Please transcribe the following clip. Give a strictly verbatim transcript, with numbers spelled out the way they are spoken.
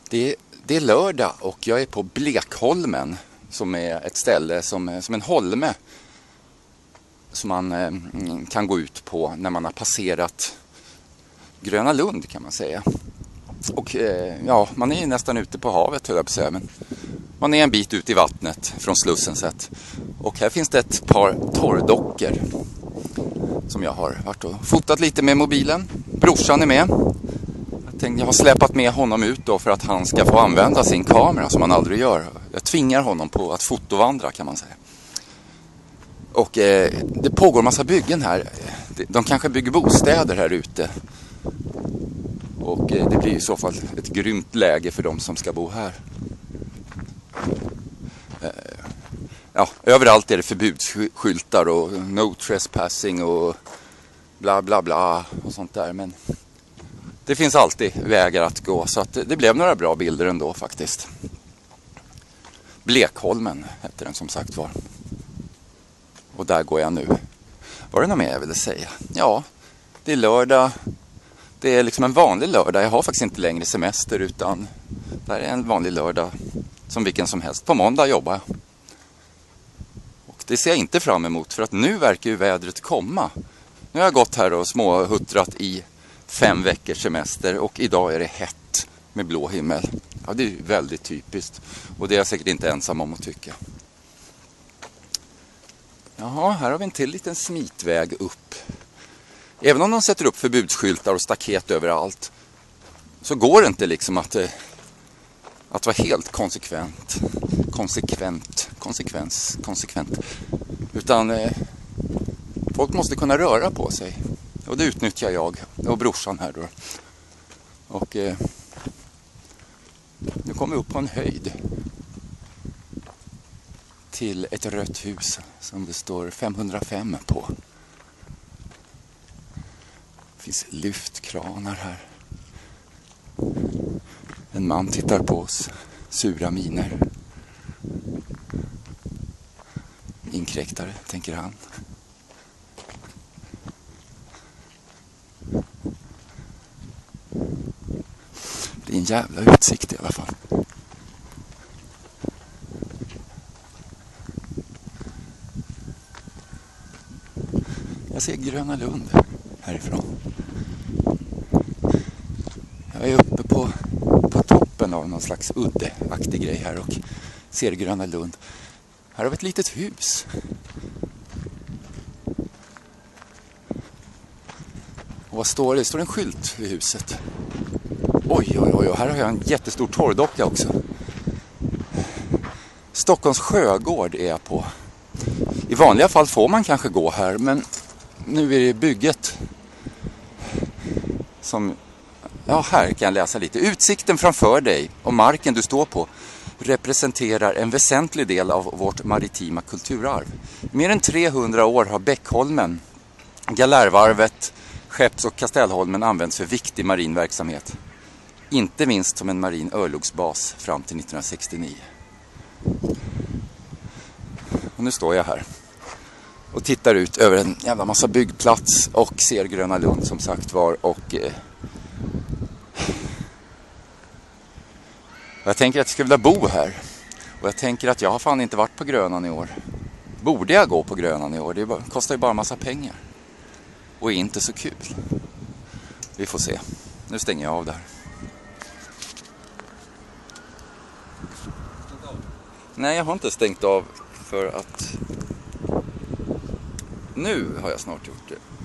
Det är, det är lördag och jag är på Blekholmen som är ett ställe som, som en holme som man eh, kan gå ut på när man har passerat Gröna Lund, kan man säga. Och eh, ja, man är nästan ute på havet, höll jag på att säga, men man är en bit ut i vattnet från Slussen sett. Och här finns det ett par torrdockor som jag har varit och fotat lite med mobilen. Brorsan är med. Jag tänkte, jag har släpat med honom ut då för att han ska få använda sin kamera som han aldrig gör. Jag tvingar honom på att fotovandra, kan man säga. Och eh, det pågår en massa byggen här. De kanske bygger bostäder här ute. Och eh, det blir i så fall ett grymt läge för de som ska bo här. Eh, ja, överallt är det förbudsskyltar och no trespassing och bla bla bla och sånt där. Men det finns alltid vägar att gå, så att det, det blev några bra bilder ändå faktiskt. Blekholmen hette den som sagt var. Och där går jag nu. Var det något mer jag ville säga? Ja, det är lördag. Det är liksom en vanlig lördag. Jag har faktiskt inte längre semester, utan det här är en vanlig lördag som vilken som helst. På måndag jobbar jag. Och det ser jag inte fram emot, för att nu verkar ju vädret komma. Nu har jag gått här och småhuttrat i fem veckors semester och idag är det hett med blå himmel. Ja, det är ju väldigt typiskt. Och det är jag säkert inte ensam om att tycka. Jaha, här har vi en till liten smitväg upp. Även om de sätter upp förbudsskyltar och staket överallt, så går det inte liksom att, att vara helt konsekvent. Konsekvent. Konsekvens. Konsekvent. Utan eh, folk måste kunna röra på sig. Och det utnyttjar jag och brorsan här då. Och eh, nu kommer vi upp på en höjd. Till ett rött hus som det står femhundrafem på. Det finns lyftkranar här. En man tittar på oss. Sura miner. Inkräktare, tänker han. Det är en jävla utsikt i alla fall. Jag ser Gröna Lund härifrån. Jag är uppe på, på toppen av någon slags uddeaktig grej här och ser Gröna Lund. Här har vi ett litet hus. Och vad står det? Det står en skylt vid huset. Oj, oj, oj, här har jag en jättestor torrdocka också. Stockholms sjögård är jag på. I vanliga fall får man kanske gå här, men nu är det bygget som, ja, här kan jag läsa lite. Utsikten framför dig och marken du står på representerar en väsentlig del av vårt maritima kulturarv. I mer än trehundra år har Bäckholmen, Galärvarvet, Skepps- och Kastellholmen använts för viktig marin verksamhet. Inte minst som en marin örlogsbas fram till nittonhundrasextionio. Och nu står jag här och tittar ut över en jävla massa byggplats och ser Gröna Lund som sagt var. Och eh, jag tänker att jag skulle vilja bo här. Och jag tänker att jag har fan inte varit på Grönan i år. Borde jag gå på Grönan i år? Det bara, kostar ju bara en massa pengar. Och är inte så kul. Vi får se. Nu stänger jag av där. Nej, jag har inte stängt av för att nu har jag snart gjort det.